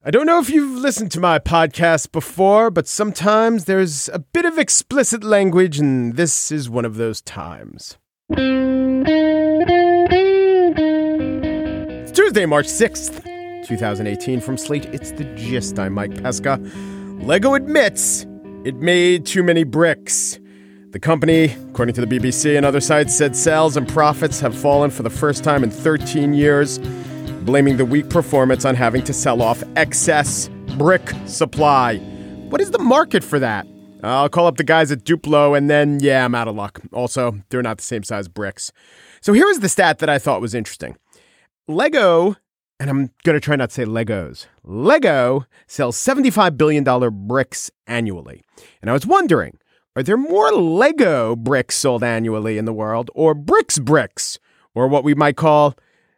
I don't know if you've listened to my podcast before, but sometimes there's a bit of explicit language, and this is one of those times. It's Tuesday, March 6th, 2018. From Slate, it's The Gist. I'm Mike Pesca. Lego admits it made too many bricks. The company, according to the BBC and other sites, said sales and profits have fallen for the first time in 13 years, blaming the weak performance on having to sell off excess brick supply. What is the market for that? I'll call up the guys at Duplo and then, I'm out of luck. Also, they're not the same size bricks. So here is the stat that I thought was interesting. Lego, and I'm going to try not to say Legos. Lego sells $75 billion bricks annually. And I was wondering, are there more Lego bricks sold annually in the world, or bricks, or what we might call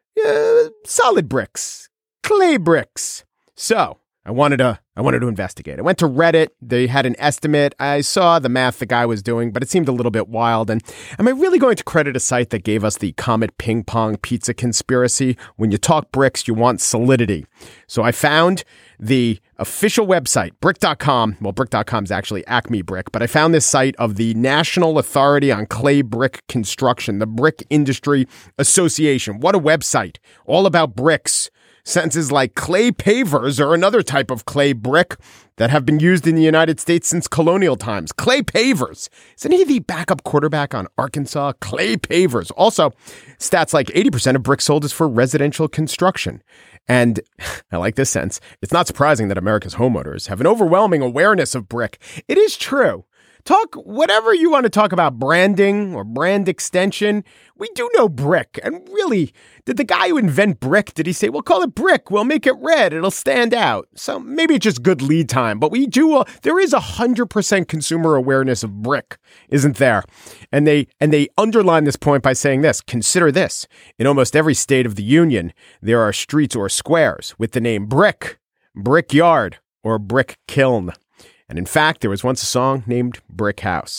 solid bricks, clay bricks? So I wanted to investigate. I went to Reddit. They had an estimate. I saw the math the guy was doing, but it seemed a little bit wild. And am I really going to credit a site that gave us the Comet Ping Pong Pizza conspiracy? When you talk bricks, you want solidity. So I found the official website, brick.com. Well, brick.com is actually Acme Brick, but I found this site of the National Authority on Clay Brick Construction, the Brick Industry Association. What a website. All about bricks. Sentences like clay pavers are another type of clay brick that have been used in the United States since colonial times. Clay pavers. Isn't he the backup quarterback on Arkansas? Clay pavers. Also, stats like 80% of bricks sold is for residential construction. And I like this sentence. It's not surprising that America's homeowners have an overwhelming awareness of brick. It is true. Talk whatever you want to talk about, branding or brand extension. We do know brick. And really, did the guy who invented brick, did he say, we'll call it brick, we'll make it red, it'll stand out? So maybe it's just good lead time, but there is 100% consumer awareness of brick, isn't there? And they underline this point by saying this: consider this. In almost every state of the union, there are streets or squares with the name brick, brickyard, or brick kiln. And in fact, there was once a song named Brick House.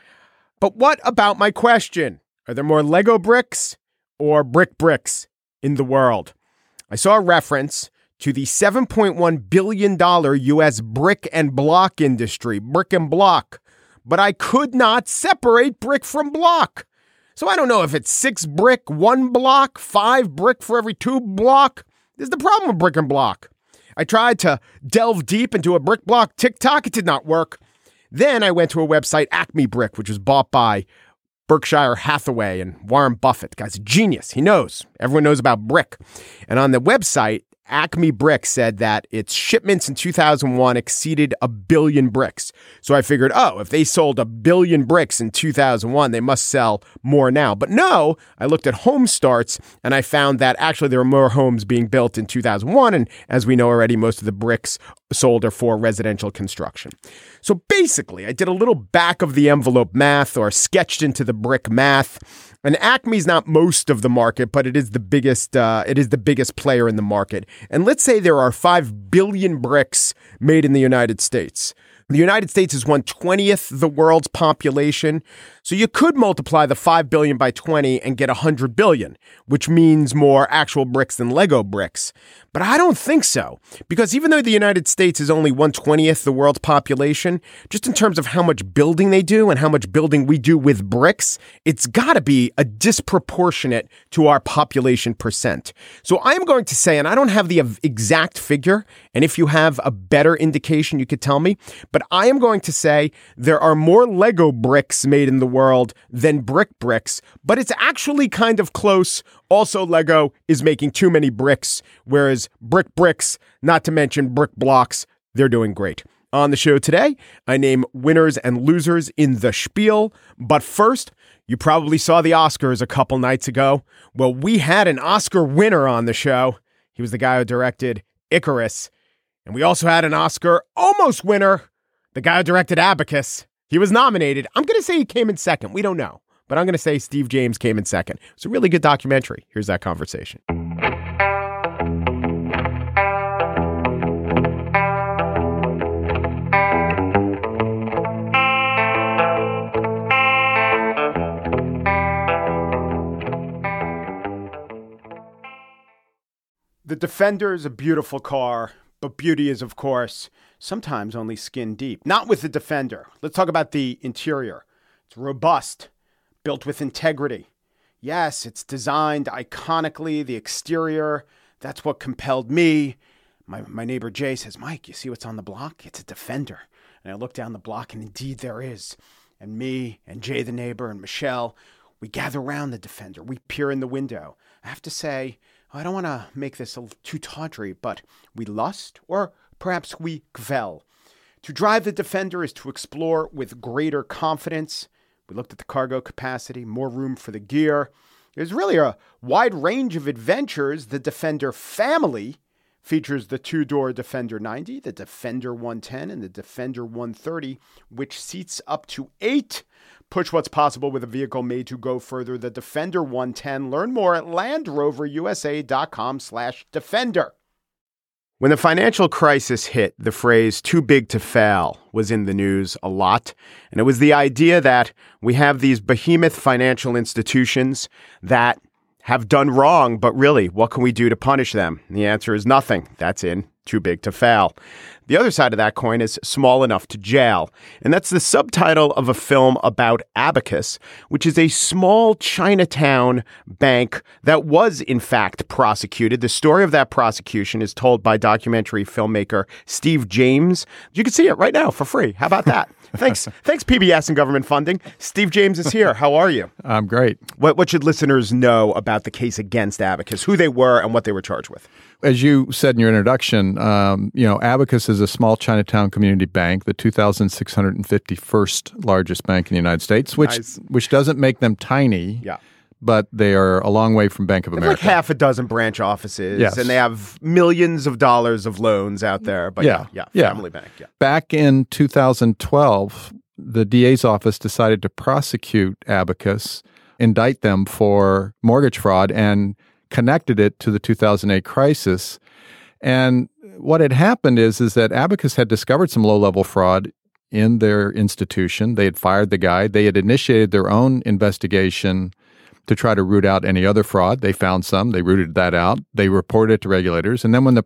But what about my question? Are there more Lego bricks or bricks in the world? I saw a reference to the $7.1 billion U.S. brick and block industry, brick and block. But I could not separate brick from block. So I don't know if it's 6 brick, 1 block, 5 brick for every 2 block. This is the problem with brick and block. I tried to delve deep into a brick block TikTok. It did not work. Then I went to a website, Acme Brick, which was bought by Berkshire Hathaway and Warren Buffett. The guy's a genius. He knows. Everyone knows about brick. And on the website, Acme Brick said that its shipments in 2001 exceeded 1 billion bricks. So I figured, if they sold 1 billion bricks in 2001, they must sell more now. But no, I looked at home starts and I found that actually there were more homes being built in 2001. And as we know already, most of the bricks sold are for residential construction. So basically, I did a little back of the envelope math, or sketched into the brick math. And Acme's not most of the market, but it is the biggest. It is the biggest player in the market. And let's say there are 5 billion bricks made in the United States. The United States is 1/20th the world's population. So you could multiply the 5 billion by 20 and get 100 billion, which means more actual bricks than Lego bricks. But I don't think so, because even though the United States is only 1/20th the world's population, just in terms of how much building they do and how much building we do with bricks, it's got to be a disproportionate to our population percent. So I'm going to say, and I don't have the exact figure, and if you have a better indication, you could tell me, but I am going to say there are more Lego bricks made in the world than bricks, but it's actually kind of close. Also, Lego is making too many bricks, whereas bricks, not to mention brick blocks, they're doing great. On the show today, I name winners and losers in the spiel. But first, you probably saw the Oscars a couple nights ago. Well, we had an Oscar winner on the show. He was the guy who directed Icarus. And we also had an Oscar almost winner, the guy who directed Abacus. He was nominated. I'm going to say he came in second. We don't know. But I'm going to say Steve James came in second. It's a really good documentary. Here's that conversation. The Defender is a beautiful car, But beauty is, of course, sometimes only skin deep. Not with the Defender. Let's talk about the interior. It's robust, built with integrity. Yes, it's designed iconically. The exterior, that's what compelled me. My neighbor Jay says, Mike, you see what's on the block? It's a Defender. And I look down the block, and indeed there is. And me and Jay the neighbor and Michelle, we gather around the Defender. We peer in the window. I have to say, I don't want to make this too tawdry, but we lust, or perhaps we gvel. To drive the Defender is to explore with greater confidence. We looked at the cargo capacity, more room for the gear. There's really a wide range of adventures. The Defender family features the two-door Defender 90, the Defender 110, and the Defender 130, which seats up to 8. Push what's possible with a vehicle made to go further. The Defender 110. Learn more at LandRoverUSA.com/Defender. When the financial crisis hit, the phrase too big to fail was in the news a lot. And it was the idea that we have these behemoth financial institutions that have done wrong, but really, what can we do to punish them? And the answer is nothing. That's in too big to fail. The other side of that coin is small enough to jail. And that's the subtitle of a film about Abacus, which is a small Chinatown bank that was, in fact, prosecuted. The story of that prosecution is told by documentary filmmaker Steve James. You can see it right now for free. How about that? Thanks, PBS and government funding. Steve James is here. How are you? I'm great. What should listeners know about the case against Abacus, who they were and what they were charged with? As you said in your introduction, Abacus is a small Chinatown community bank, the 2,651st largest bank in the United States, which doesn't make them tiny. Yeah. But they are a long way from Bank of America. Like half a dozen branch offices, yes. And they have millions of dollars of loans out there. But family bank. Yeah. Back in 2012, the DA's office decided to prosecute Abacus, indict them for mortgage fraud, and connected it to the 2008 crisis. And what had happened is that Abacus had discovered some low-level fraud in their institution. They had fired the guy. They had initiated their own investigation to try to root out any other fraud. They found some. They rooted that out. They reported it to regulators. And then when the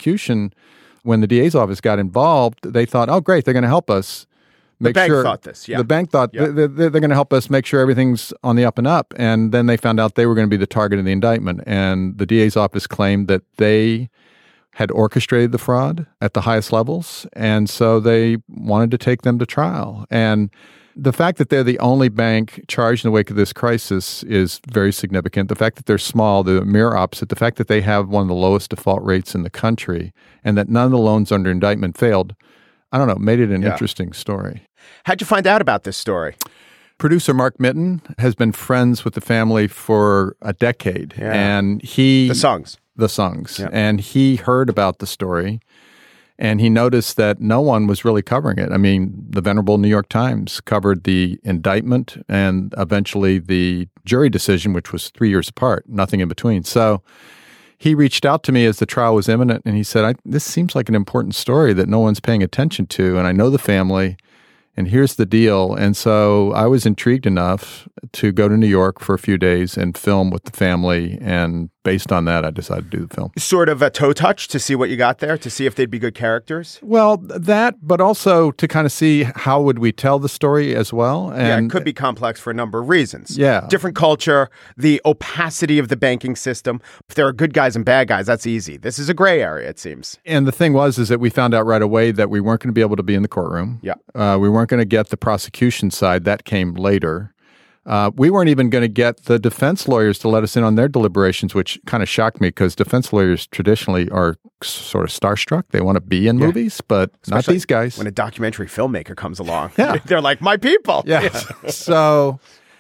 DA's office got involved, they thought, oh, great, they're going to help us. The bank thought this, yeah. The bank thought they're going to help us make sure everything's on the up and up. And then they found out they were going to be the target of the indictment. And the DA's office claimed that they had orchestrated the fraud at the highest levels. And so they wanted to take them to trial. And the fact that they're the only bank charged in the wake of this crisis is very significant. The fact that they're small, the mirror opposite, the fact that they have one of the lowest default rates in the country and that none of the loans under indictment failed, made it an interesting story. How'd you find out about this story? Producer Mark Mitten has been friends with the family for a decade. Yeah. And The Sungs. Yeah. And he heard about the story. And he noticed that no one was really covering it. I mean, the venerable New York Times covered the indictment and eventually the jury decision, which was 3 years apart, nothing in between. So he reached out to me as the trial was imminent, and he said, this seems like an important story that no one's paying attention to, and I know the family, and here's the deal. And so I was intrigued enough to go to New York for a few days and film with the family, and based on that, I decided to do the film. Sort of a toe touch to see what you got there, to see if they'd be good characters? Well, that, but also to kind of see how would we tell the story as well. And it could be complex for a number of reasons. Yeah. Different culture, the opacity of the banking system. If there are good guys and bad guys, that's easy. This is a gray area, it seems. And the thing is that we found out right away that we weren't going to be able to be in the courtroom. Yeah. We weren't going to get the prosecution side. That came later. We weren't even going to get the defense lawyers to let us in on their deliberations, which kind of shocked me because defense lawyers traditionally are sort of starstruck. They want to be in movies, but especially not these guys. When a documentary filmmaker comes along, they're like, my people. Yeah. So,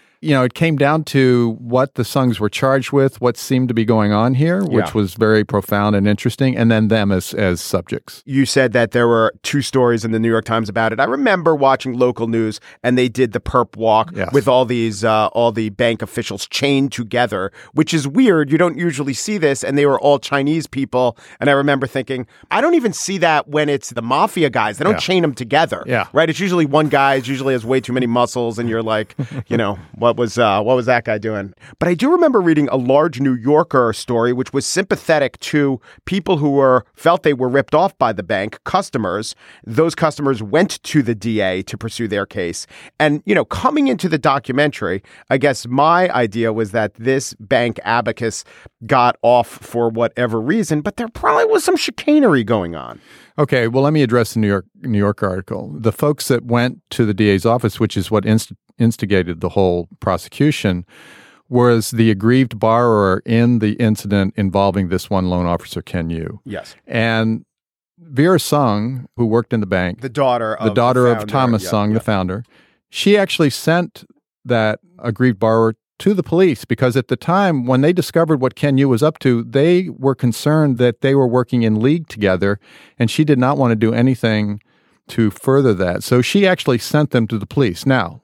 it came down to what the Sungs were charged with, what seemed to be going on here, which was very profound and interesting, and then them as subjects. You said that there were 2 stories in the New York Times about it. I remember watching local news, and they did the perp walk with all the bank officials chained together, which is weird. You don't usually see this, and they were all Chinese people. And I remember thinking, I don't even see that when it's the mafia guys. They don't chain them together, right? It's usually one guy, usually has way too many muscles, and you're like, what was that guy doing? But I do remember reading a large New Yorker story, which was sympathetic to people who felt they were ripped off by the bank, customers. Those customers went to the DA to pursue their case. And, coming into the documentary, I guess my idea was that this bank, Abacus, got off for whatever reason, but there probably was some chicanery going on. Okay, well, let me address the New York article. The folks that went to the DA's office, which is what instigated the whole prosecution, was the aggrieved borrower in the incident involving this one loan officer, Ken Yu. Yes. And Vera Sung, who worked in the bank, the daughter of Thomas Sung, the founder, she actually sent that aggrieved borrower to the police because at the time when they discovered what Ken Yu was up to, they were concerned that they were working in league together, and she did not want to do anything to further that. So she actually sent them to the police. Now,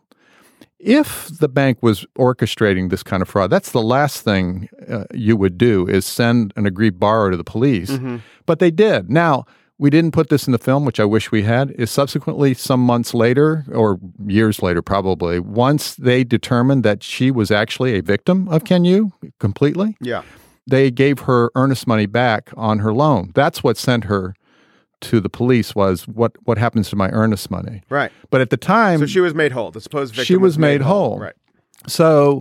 if the bank was orchestrating this kind of fraud, that's the last thing you would do is send an aggrieved borrower to the police. Mm-hmm. But they did. Now, we didn't put this in the film, which I wish we had, is subsequently some months later, or years later probably, once they determined that she was actually a victim of Ken Yu completely, they gave her earnest money back on her loan. That's what sent her to the police was what happens to my earnest money. Right. But at the time... So she was made whole. The supposed victim she was made whole. Right. So...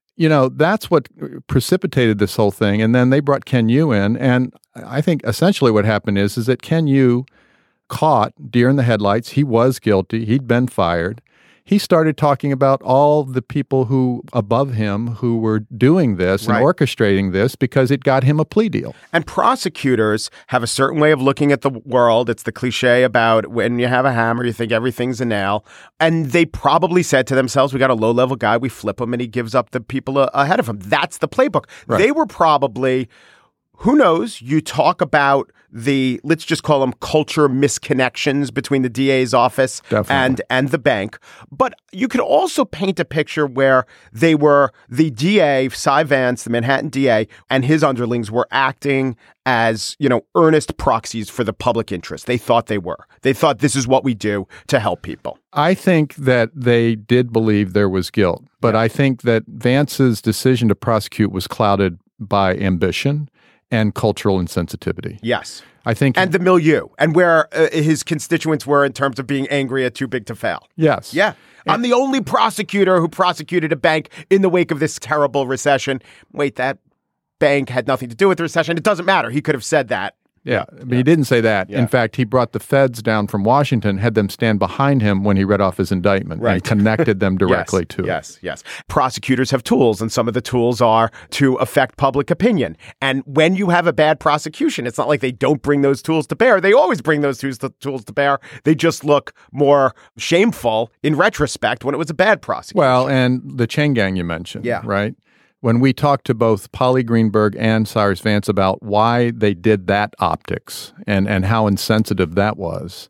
that's what precipitated this whole thing. And then they brought Ken Yu in. And I think essentially what happened is that Ken Yu caught deer in the headlights. He was guilty. He'd been fired. He started talking about all the people who above him who were doing this and orchestrating this because it got him a plea deal. And prosecutors have a certain way of looking at the world. It's the cliche about when you have a hammer, you think everything's a nail. And they probably said to themselves, we got a low-level guy, we flip him, and he gives up the people ahead of him. That's the playbook. Right. They were probably... Who knows? You talk about let's just call them culture misconnections between the DA's office and the bank. But you could also paint a picture where they were the DA, Cy Vance, the Manhattan DA, and his underlings were acting as, earnest proxies for the public interest. They thought they were. They thought this is what we do to help people. I think that they did believe there was guilt, but I think that Vance's decision to prosecute was clouded by ambition and cultural insensitivity. Yes. I think... And the milieu, and where his constituents were in terms of being angry at too big to fail. Yes. Yeah. I'm the only prosecutor who prosecuted a bank in the wake of this terrible recession. Wait, that bank had nothing to do with the recession. It doesn't matter. He could have said that. Yeah, but he didn't say that. Yeah. In fact, he brought the feds down from Washington, had them stand behind him when he read off his indictment and connected them directly to it. Yes. Prosecutors have tools, and some of the tools are to affect public opinion. And when you have a bad prosecution, it's not like they don't bring those tools to bear. They always bring those tools to bear. They just look more shameful in retrospect when it was a bad prosecution. Well, and the chain gang you mentioned, right? When we talked to both Polly Greenberg and Cyrus Vance about why they did that optics and how insensitive that was,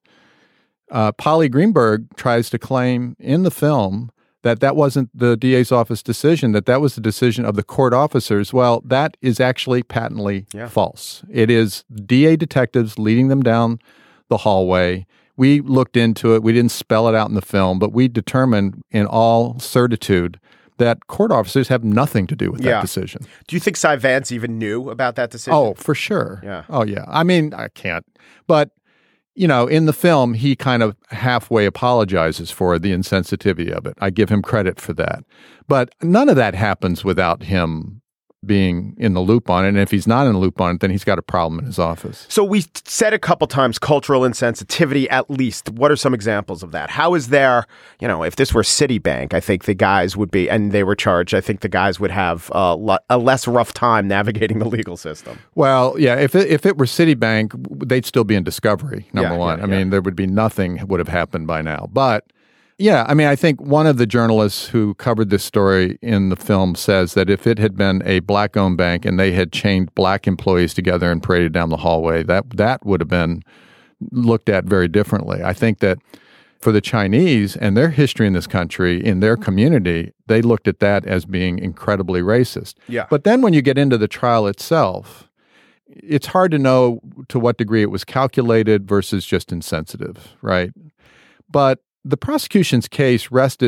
Polly Greenberg tries to claim in the film that wasn't the DA's office decision, that was the decision of the court officers. Well, that is actually patently false. It is DA detectives leading them down the hallway. We looked into it. We didn't spell it out in the film, but we determined in all certitude that court officers have nothing to do with that decision. Do you think Cy Vance even knew about that decision? Oh, for sure. Yeah. Oh, yeah. I mean, I can't. But, in the film, he kind of halfway apologizes for the insensitivity of it. I give him credit for that. But none of that happens without him being in the loop on it. And if he's not in the loop on it, then he's got a problem in his office. So we said a couple times cultural insensitivity, at least. What are some examples of that? How is there, if this were Citibank, I think the guys would be, and they were charged, I think the guys would have a less rough time navigating the legal system. Well, yeah, if it were Citibank, they'd still be in discovery, number one. I mean, there would be nothing would have happened by now. But yeah, I mean, I think one of the journalists who covered this story in the film says that if it had been a black-owned bank and they had chained black employees together and paraded down the hallway, that would have been looked at very differently. I think that for the Chinese and their history in this country, in their community, they looked at that as being incredibly racist. Yeah. But then when you get into the trial itself, it's hard to know to what degree it was calculated versus just insensitive, right? But the prosecution's case rested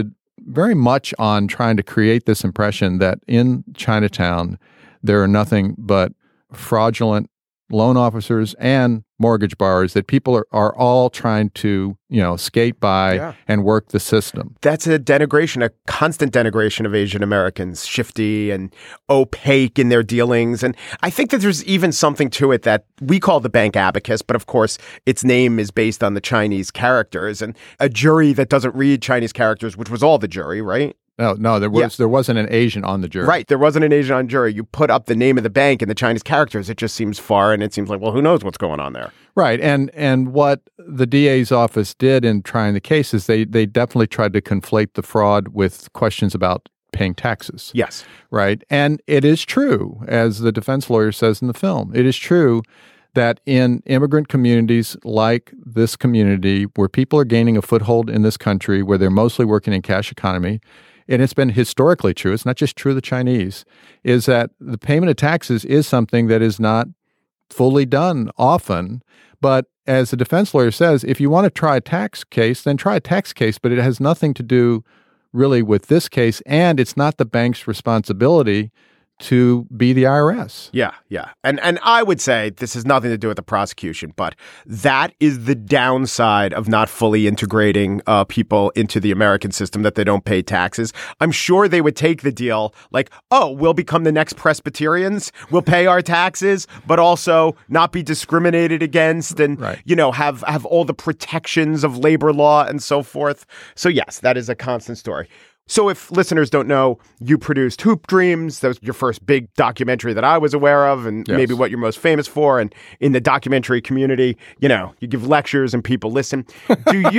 very much on trying to create this impression that in Chinatown, there are nothing but fraudulent loan officers and mortgage borrowers, that people are all trying to, skate by and work the system. That's a constant denigration of Asian Americans, shifty and opaque in their dealings. And I think that there's even something to it that we call the bank Abacus, but of course, its name is based on the Chinese characters, and a jury that doesn't read Chinese characters, which was all the jury, right? No, there wasn't an Asian on the jury. Right, there wasn't an Asian on the jury. You put up the name of the bank and the Chinese characters, it just seems foreign. It seems like, well, who knows what's going on there? Right, and what the DA's office did in trying the case is they definitely tried to conflate the fraud with questions about paying taxes. Yes. Right, and it is true, as the defense lawyer says in the film, it is true that in immigrant communities like this community, where people are gaining a foothold in this country, where they're mostly working in cash economy, and it's been historically true, it's not just true of the Chinese, is that the payment of taxes is something that is not fully done often. But as the defense lawyer says, if you want to try a tax case, then try a tax case, but it has nothing to do really with this case, and it's not the bank's responsibility to be the IRS. Yeah. And I would say this has nothing to do with the prosecution, but that is the downside of not fully integrating people into the American system, that they don't pay taxes. I'm sure they would take the deal like, oh, we'll become the next Presbyterians, we'll pay our taxes, but also not be discriminated against and, have all the protections of labor law and so forth. So yes, that is a constant story. So if listeners don't know, you produced Hoop Dreams. That was your first big documentary that I was aware of, and maybe what you're most famous for. And in the documentary community, you give lectures and people listen. Do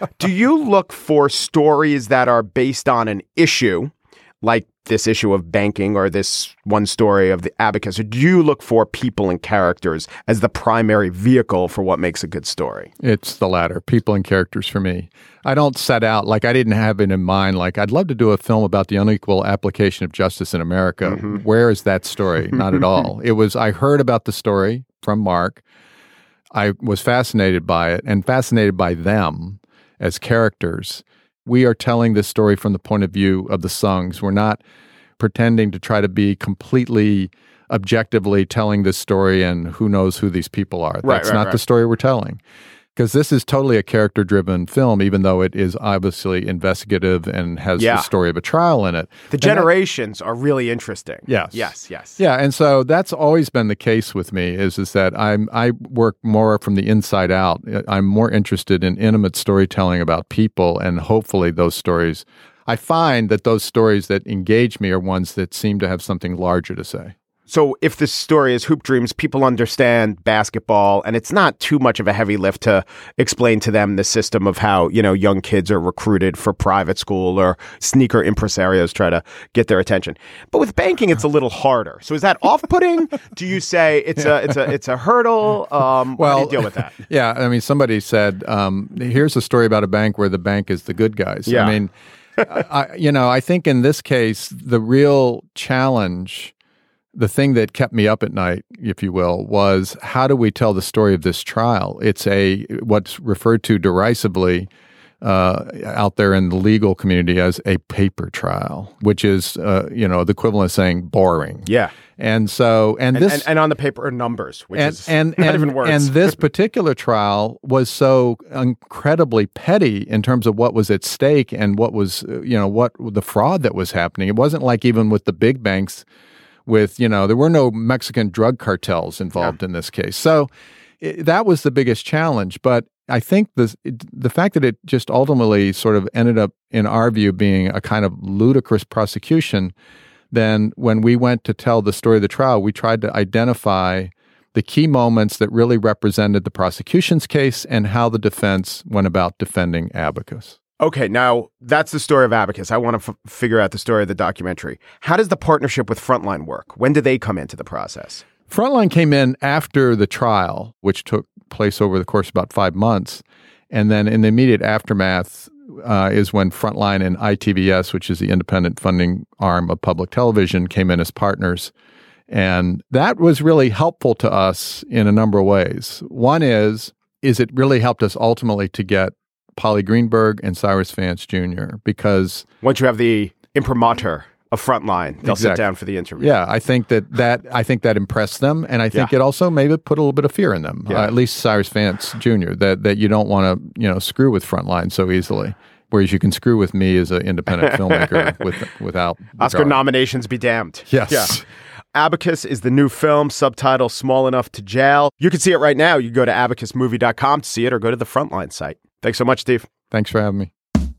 you look for stories that are based on an issue, like this issue of banking or this one story of the Abacus, or do you look for people and characters as the primary vehicle for what makes a good story? It's the latter, people and characters for me. I don't set out, I didn't have it in mind, I'd love to do a film about the unequal application of justice in America. Mm-hmm. Where is that story? Not at all. It was, I heard about the story from Mark. I was fascinated by it and fascinated by them as characters. We are telling this story from the point of view of the Sungs. We're not pretending to try to be completely objectively telling this story and who knows who these people are. That's not the story we're telling. Because this is totally a character-driven film, even though it is obviously investigative and has the story of a trial in it. The generations are really interesting. Yes. Yeah, and so that's always been the case with me, is that I work more from the inside out. I'm more interested in intimate storytelling about people, and hopefully those stories, I find that those stories that engage me are ones that seem to have something larger to say. So if this story is Hoop Dreams, people understand basketball, and it's not too much of a heavy lift to explain to them the system of how, young kids are recruited for private school, or sneaker impresarios try to get their attention. But with banking, it's a little harder. So is that off-putting? Do you say it's a hurdle? How do you deal with that? Yeah, I mean, somebody said, here's a story about a bank where the bank is the good guys. Yeah. I mean, I think in this case, the real challenge, the thing that kept me up at night, if you will, was how do we tell the story of this trial? It's what's referred to derisively out there in the legal community as a paper trial, which is, the equivalent of saying boring. Yeah. And so, and on the paper are numbers, which is not even words. And this particular trial was so incredibly petty in terms of what was at stake and what was, what the fraud that was happening. It wasn't like even with the big banks. There were no Mexican drug cartels involved in this case. So that was the biggest challenge. But I think the fact that it just ultimately sort of ended up, in our view, being a kind of ludicrous prosecution, then when we went to tell the story of the trial, we tried to identify the key moments that really represented the prosecution's case and how the defense went about defending Abacus. Okay, now that's the story of Abacus. I want to figure out the story of the documentary. How does the partnership with Frontline work? When do they come into the process? Frontline came in after the trial, which took place over the course of about 5 months. And then in the immediate aftermath is when Frontline and ITVS, which is the independent funding arm of public television, came in as partners. And that was really helpful to us in a number of ways. One is it really helped us ultimately to get Polly Greenberg and Cyrus Vance Jr. because once you have the imprimatur of Frontline, they'll sit down for the interview. Yeah, I think that impressed them, and I think it also maybe put a little bit of fear in them. At least Cyrus Vance Jr. That you don't want to screw with Frontline so easily. Whereas you can screw with me as an independent filmmaker without Oscar nominations be damned. Yes. Yeah. Abacus is the new film, subtitle Small Enough to Jail. You can see it right now. You go to abacusmovie.com to see it or go to the Frontline site. Thanks so much, Steve. Thanks for having me.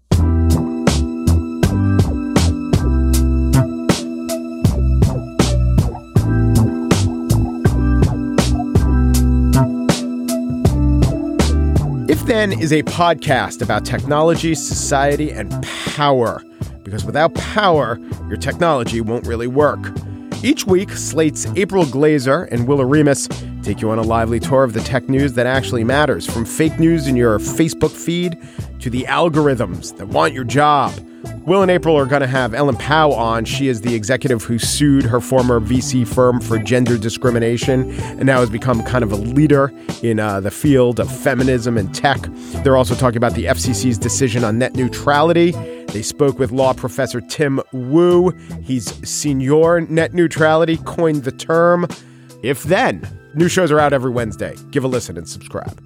If Then is a podcast about technology, society, and power. Because without power, your technology won't really work. Each week, Slate's April Glazer and Willa Remus take you on a lively tour of the tech news that actually matters, from fake news in your Facebook feed to the algorithms that want your job. Will and April are going to have Ellen Pao on. She is the executive who sued her former VC firm for gender discrimination and now has become kind of a leader in the field of feminism and tech. They're also talking about the FCC's decision on net neutrality. They spoke with law professor Tim Wu. He's senior net neutrality, coined the term. If Then. New shows are out every Wednesday. Give a listen and subscribe.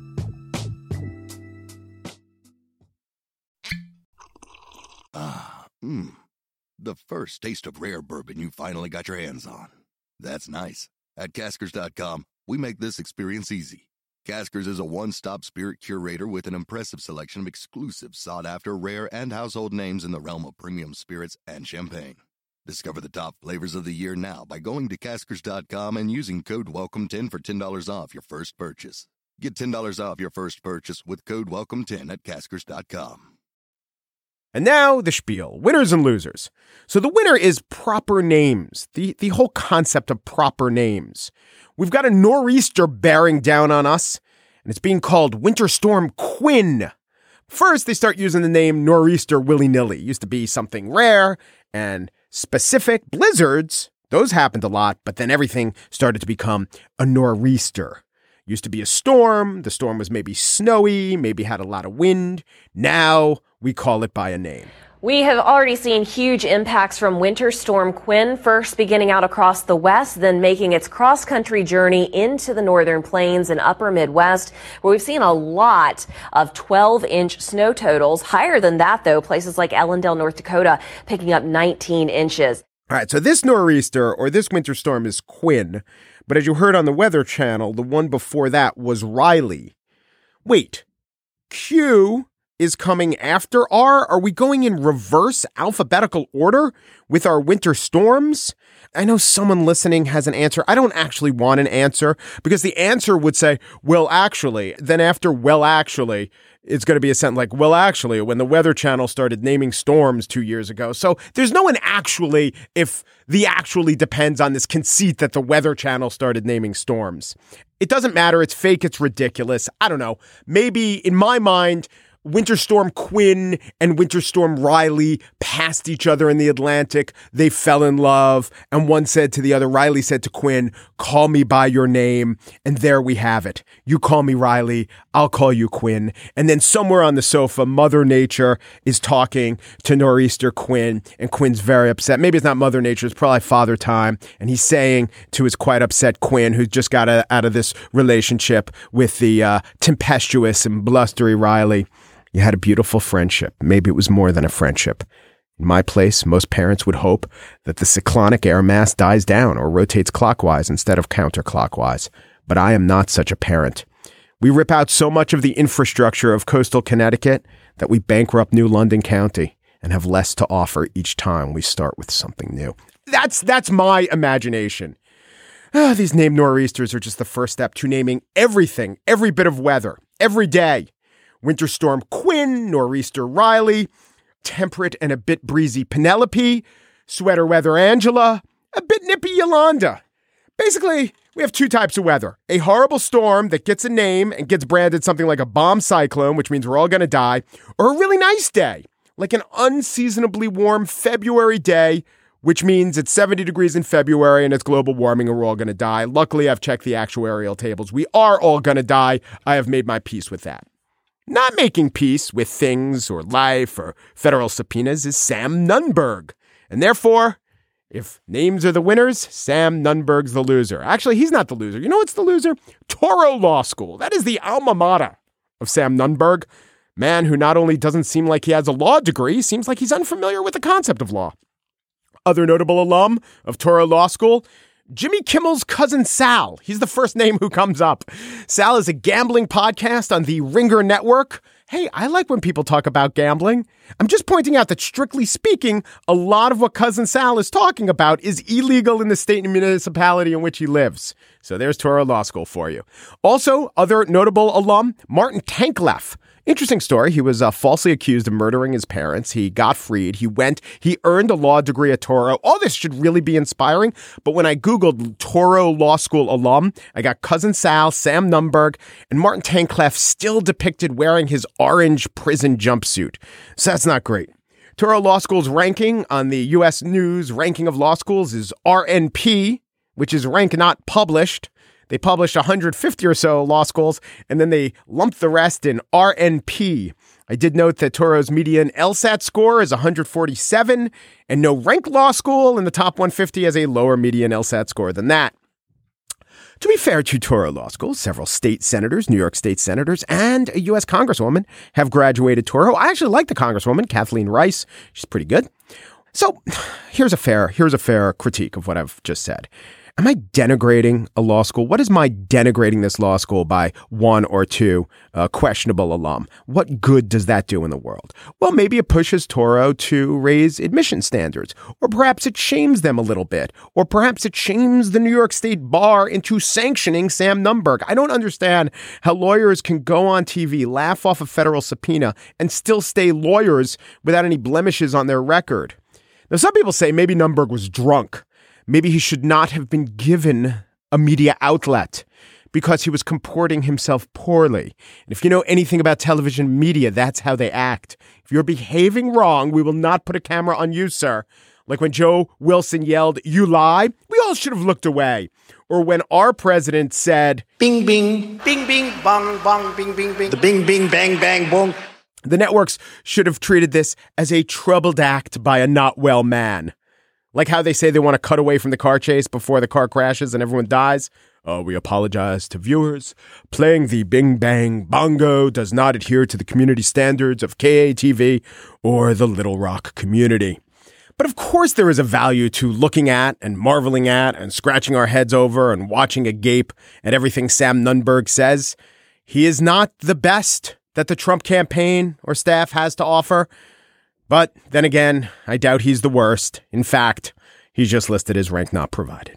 The first taste of rare bourbon you finally got your hands on. That's nice. At Caskers.com, we make this experience easy. Caskers is a one-stop spirit curator with an impressive selection of exclusive, sought-after, rare, and household names in the realm of premium spirits and champagne. Discover the top flavors of the year now by going to Caskers.com and using code WELCOME10 for $10 off your first purchase. Get $10 off your first purchase with code WELCOME10 at Caskers.com. And now the spiel, winners and losers. So the winner is proper names, the whole concept of proper names. We've got a nor'easter bearing down on us, and it's being called Winter Storm Quinn. First, they start using the name nor'easter willy-nilly. It used to be something rare and specific. Blizzards, those happened a lot, but then everything started to become a nor'easter. Used to be a storm. The storm was maybe snowy, maybe had a lot of wind. Now we call it by a name. We have already seen huge impacts from Winter Storm Quinn, first beginning out across the west, then making its cross-country journey into the northern plains and upper Midwest, where we've seen a lot of 12-inch snow totals. Higher than that, though, places like Ellendale, North Dakota, picking up 19 inches. All right, so this nor'easter or this winter storm is Quinn. But as you heard on the Weather Channel, the one before that was Riley. Wait, Q is coming after R? Are we going in reverse alphabetical order with our winter storms? I know someone listening has an answer. I don't actually want an answer because the answer would say, well, actually. Then after well, actually, it's going to be a sentence like, well, actually, when the Weather Channel started naming storms 2 years ago. So there's no an actually if the actually depends on this conceit that the Weather Channel started naming storms. It doesn't matter. It's fake. It's ridiculous. I don't know. Maybe in my mind, Winter Storm Quinn and Winter Storm Riley passed each other in the Atlantic. They fell in love. And one said to the other, Riley said to Quinn, call me by your name. And there we have it. You call me Riley. I'll call you Quinn. And then somewhere on the sofa, Mother Nature is talking to nor'easter Quinn. And Quinn's very upset. Maybe it's not Mother Nature. It's probably Father Time. And he's saying to his quite upset Quinn, who just got out of this relationship with the tempestuous and blustery Riley, you had a beautiful friendship. Maybe it was more than a friendship. In my place, most parents would hope that the cyclonic air mass dies down or rotates clockwise instead of counterclockwise. But I am not such a parent. We rip out so much of the infrastructure of coastal Connecticut that we bankrupt New London County and have less to offer each time we start with something new. That's my imagination. These named nor'easters are just the first step to naming everything, every bit of weather, every day. Winter Storm Quinn, Nor'easter Riley, temperate and a bit breezy Penelope, sweater weather Angela, a bit nippy Yolanda. Basically, we have two types of weather. A horrible storm that gets a name and gets branded something like a bomb cyclone, which means we're all going to die, or a really nice day, like an unseasonably warm February day, which means it's 70 degrees in February and it's global warming and we're all going to die. Luckily, I've checked the actuarial tables. We are all going to die. I have made my peace with that. not making peace with things or life or federal subpoenas is Sam Nunberg. And therefore, if names are the winners, Sam Nunberg's the loser. Actually, he's not the loser. You know what's the loser? Touro Law School. That is the alma mater of Sam Nunberg, man who not only doesn't seem like he has a law degree, seems like he's unfamiliar with the concept of law. Other notable alum of Touro Law School, Jimmy Kimmel's cousin Sal. He's the first name who comes up. Sal is a gambling podcast on the Ringer Network. Hey, I like when people talk about gambling. I'm just pointing out that, strictly speaking, a lot of what cousin Sal is talking about is illegal in the state and municipality in which he lives. So there's Touro Law School for you. Also, other notable alum, Martin Tankleff. Interesting story. He was falsely accused of murdering his parents. He got freed. He earned a law degree at Touro. All this should really be inspiring. But when I Googled Touro Law School alum, I got cousin Sal, Sam Nunberg, and Martin Tankleff still depicted wearing his orange prison jumpsuit. So that's not great. Touro Law School's ranking on the U.S. News ranking of law schools is RNP, which is rank not published. They published 150 or so law schools, and then they lumped the rest in RNP. I did note that Touro's median LSAT score is 147, and no ranked law school in the top 150 has a lower median LSAT score than that. To be fair to Touro Law School, several state senators, New York state senators, and a U.S. congresswoman have graduated Touro. I actually like the congresswoman, Kathleen Rice. She's pretty good. So here's a fair critique of what I've just said. Am I denigrating a law school? What is my denigrating this law school by one or two questionable alum? What good does that do in the world? Well, maybe it pushes Touro to raise admission standards, or perhaps it shames them a little bit, or perhaps it shames the New York State Bar into sanctioning Sam Nunberg. I don't understand how lawyers can go on TV, laugh off a federal subpoena, and still stay lawyers without any blemishes on their record. Now, some people say maybe Nunberg was drunk. Maybe he should not have been given a media outlet because he was comporting himself poorly. And if you know anything about television media, that's how they act. If you're behaving wrong, we will not put a camera on you, sir. Like when Joe Wilson yelled, "You lie," we all should have looked away. Or when our president said, "Bing, bing, bing, bing, bong, bong, bing, bing, bing, the bing, bing, bang, bang, bong." The networks should have treated this as a troubled act by a not well man. Like how they say they want to cut away from the car chase before the car crashes and everyone dies. We apologize to viewers. Playing the Bing Bang Bongo does not adhere to the community standards of KATV or the Little Rock community. But of course there is a value to looking at and marveling at and scratching our heads over and watching agape at everything Sam Nunberg says. He is not the best that the Trump campaign or staff has to offer. But then again, I doubt he's the worst. In fact, he's just listed as rank not provided.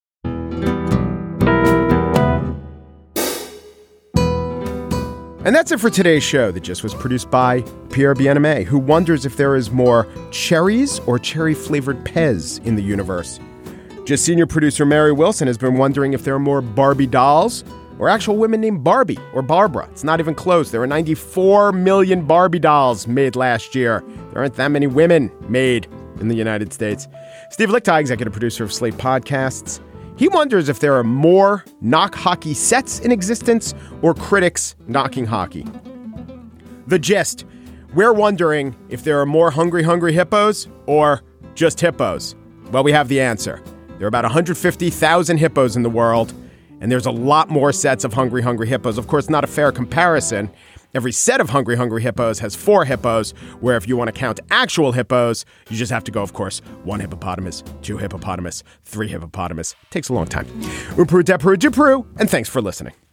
And that's it for today's show. The Gist was produced by Pierre Bien-Aimé, who wonders if there is more cherries or cherry-flavored Pez in the universe. Gist senior producer Mary Wilson has been wondering if there are more Barbie dolls or actual women named Barbie or Barbara. It's not even close. There were 94 million Barbie dolls made last year. There aren't that many women made in the United States. Steve Lichtai, executive producer of Slate Podcasts. He wonders if there are more knock hockey sets in existence or critics knocking hockey. The Gist. We're wondering if there are more hungry hippos or just hippos. Well, we have the answer. There are about 150,000 hippos in the world. And there's a lot more sets of hungry hippos. Of course, not a fair comparison. Every set of hungry hippos has 4 hippos, where if you want to count actual hippos, you just have to go, of course, 1 hippopotamus, 2 hippopotamus, 3 hippopotamus. Takes a long time. Umpru, depru, dupru, and thanks for listening.